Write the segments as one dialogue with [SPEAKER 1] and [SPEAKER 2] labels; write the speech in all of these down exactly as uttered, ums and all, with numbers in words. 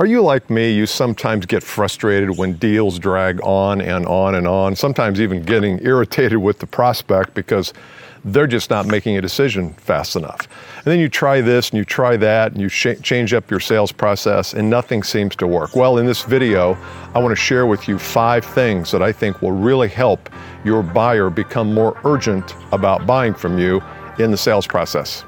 [SPEAKER 1] Are you like me? You sometimes get frustrated when deals drag on and on and on, sometimes even getting irritated with the prospect because they're just not making a decision fast enough. And then you try this and you try that and you sh- change up your sales process and nothing seems to work. Well, in this video, I want to share with you five things that I think will really help your buyer become more urgent about buying from you in the sales process.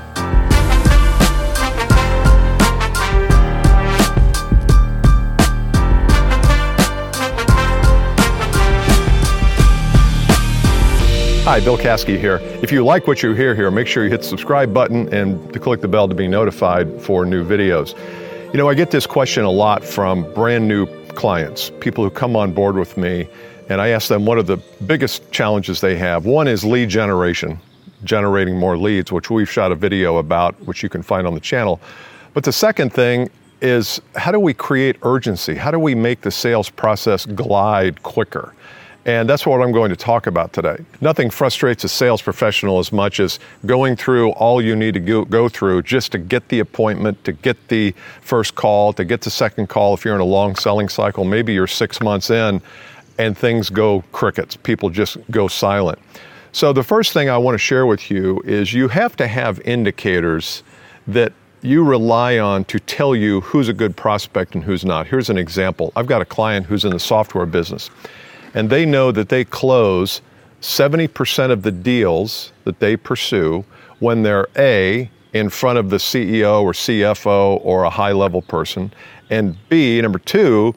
[SPEAKER 1] Hi, Bill Caskey here. If you like what you hear here, make sure you hit the subscribe button and to click the bell to be notified for new videos. You know, I get this question a lot from brand new clients, people who come on board with me, and I ask them what are the biggest challenges they have. One is lead generation, generating more leads, which we've shot a video about, which you can find on the channel. But the second thing is, how do we create urgency? How do we make the sales process glide quicker? And that's what I'm going to talk about today. Nothing frustrates a sales professional as much as going through all you need to go, go through just to get the appointment, to get the first call, to get the second call. If you're in a long selling cycle, maybe you're six months in and things go crickets. People just go silent. So the first thing I want to share with you is you have to have indicators that you rely on to tell you who's a good prospect and who's not. Here's an example. I've got a client who's in the software business, and they know that they close seventy percent of the deals that they pursue when they're A, in front of the C E O or C F O or a high-level person, and B, number two,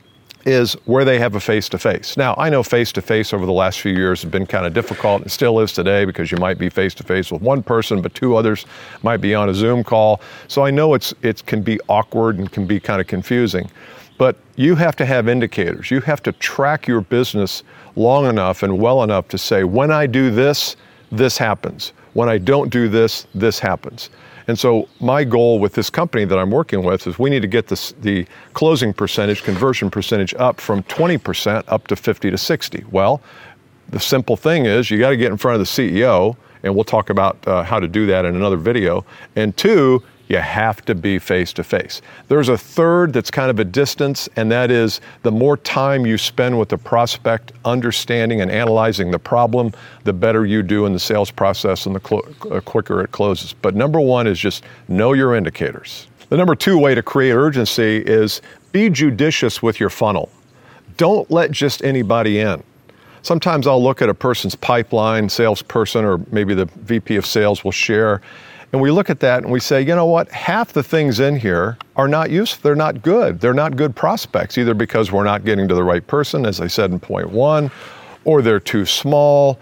[SPEAKER 1] is where they have a face-to-face. Now, I know face-to-face over the last few years has been kind of difficult and still is today because you might be face-to-face with one person, but two others might be on a Zoom call. So I know it's it can be awkward and can be kind of confusing. But you have to have indicators. You have to track your business long enough and well enough to say, when I do this, this happens. When I don't do this, this happens. And so my goal with this company that I'm working with is we need to get this, the closing percentage, conversion percentage up from twenty percent up to fifty to sixty. Well, the simple thing is you got to get in front of the C E O, and we'll talk about uh, how to do that in another video. And two, you have to be face-to-face. There's a third that's kind of a distance, and that is the more time you spend with the prospect understanding and analyzing the problem, the better you do in the sales process and the cl- uh, quicker it closes. But number one is just know your indicators. The number two way to create urgency is be judicious with your funnel. Don't let just anybody in. Sometimes I'll look at a person's pipeline, salesperson, or maybe the V P of sales will share, and we look at that and we say, you know what, half the things in here are not useful, they're not good. They're not good prospects, either because we're not getting to the right person, as I said in point one, or they're too small,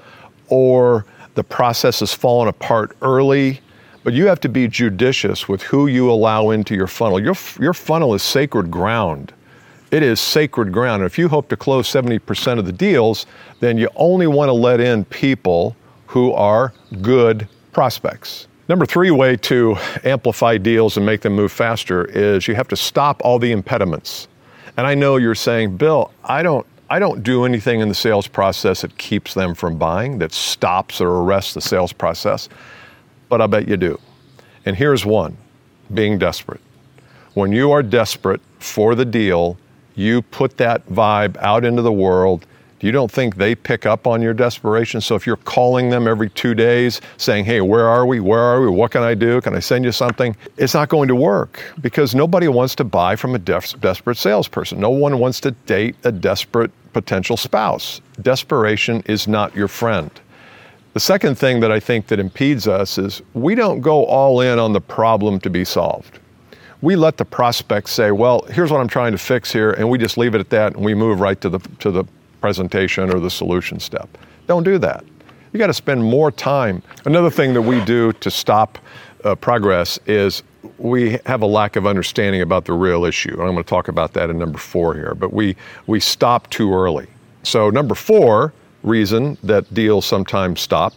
[SPEAKER 1] or the process has fallen apart early. But you have to be judicious with who you allow into your funnel. Your, your funnel is sacred ground. It is sacred ground. And if you hope to close seventy percent of the deals, then you only want to let in people who are good prospects. Number three way to amplify deals and make them move faster is you have to stop all the impediments. And I know you're saying, Bill, I don't I don't do anything in the sales process that keeps them from buying, that stops or arrests the sales process, but I bet you do. And here's one, being desperate. When you are desperate for the deal, you put that vibe out into the world. You don't think they pick up on your desperation? So if you're calling them every two days saying, hey, where are we? Where are we? What can I do? Can I send you something? It's not going to work because nobody wants to buy from a des- desperate salesperson. No one wants to date a desperate potential spouse. Desperation is not your friend. The second thing that I think that impedes us is we don't go all in on the problem to be solved. We let the prospect say, well, here's what I'm trying to fix here, and we just leave it at that and we move right to the to the presentation or the solution step. Don't do that. You got to spend more time. Another thing that we do to stop uh, progress is we have a lack of understanding about the real issue. And I'm going to talk about that in number four here, but we, we stop too early. So number four reason that deals sometimes stop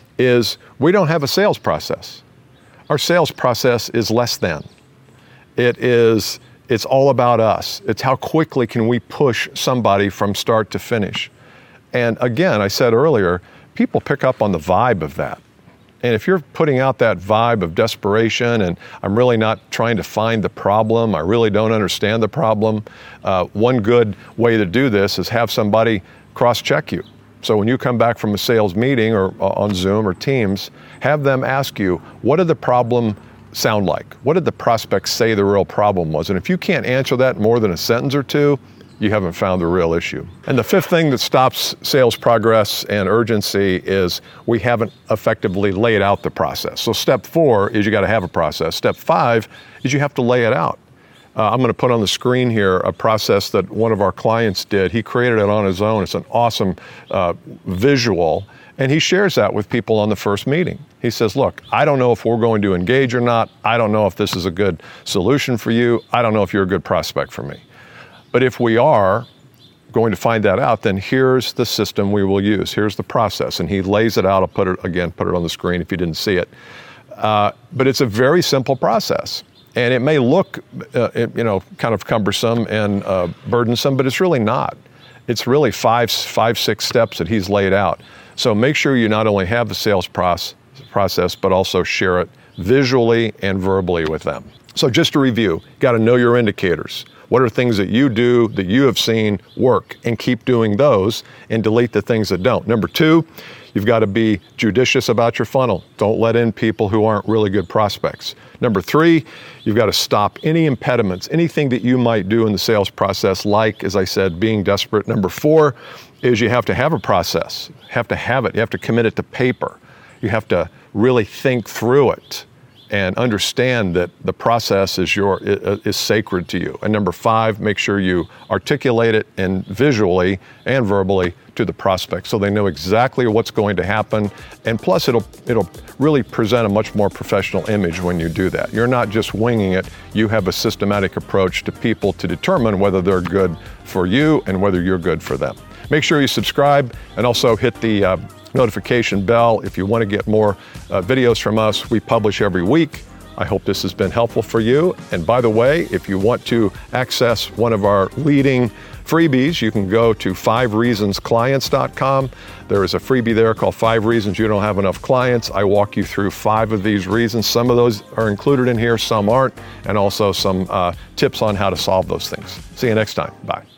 [SPEAKER 1] is we don't have a sales process. Our sales process is less than. It is It's all about us. It's how quickly can we push somebody from start to finish. And again, I said earlier, people pick up on the vibe of that. And if you're putting out that vibe of desperation and I'm really not trying to find the problem, I really don't understand the problem, uh, one good way to do this is have somebody cross-check you. So when you come back from a sales meeting or uh, on Zoom or Teams, have them ask you, what did the problem sound like? What did the prospect say the real problem was? And if you can't answer that in more than a sentence or two, you haven't found the real issue. And the fifth thing that stops sales progress and urgency is we haven't effectively laid out the process. So step four is you got to have a process. Step five is you have to lay it out. Uh, I'm going to put on the screen here a process that one of our clients did. He created it on his own. It's an awesome uh, visual, and he shares that with people on the first meeting. He says, look, I don't know if we're going to engage or not. I don't know if this is a good solution for you. I don't know if you're a good prospect for me. But if we are going to find that out, then here's the system we will use. Here's the process. And he lays it out. I'll put it, again, put it on the screen if you didn't see it. Uh, but it's a very simple process. And it may look, uh, you know, kind of cumbersome and uh, burdensome, but it's really not. It's really five, five, six steps that he's laid out. So make sure you not only have the sales process, process, but also share it visually and verbally with them. So just to review, you got to know your indicators. What are things that you do that you have seen work, and keep doing those and delete the things that don't. Number two, you've got to be judicious about your funnel. Don't let in people who aren't really good prospects. Number three, you've got to stop any impediments, anything that you might do in the sales process, like, as I said, being desperate. Number four is you have to have a process. You have to have it. You have to commit it to paper. You have to really think through it and understand that the process is your is sacred to you. And number five, make sure you articulate it and visually and verbally to the prospect so they know exactly what's going to happen. And plus, it'll it'll really present a much more professional image when you do that. You're not just winging it. You have a systematic approach to people to determine whether they're good for you and whether you're good for them. Make sure you subscribe and also hit the uh, notification bell if you want to get more uh, videos from us. We publish every week. I hope this has been helpful for you. And by the way, if you want to access one of our leading freebies, you can go to five reasons clients dot com. There is a freebie there called Five Reasons You Don't Have Enough Clients. I walk you through five of these reasons. Some of those are included in here, some aren't, and also some uh, tips on how to solve those things. See you next time. Bye.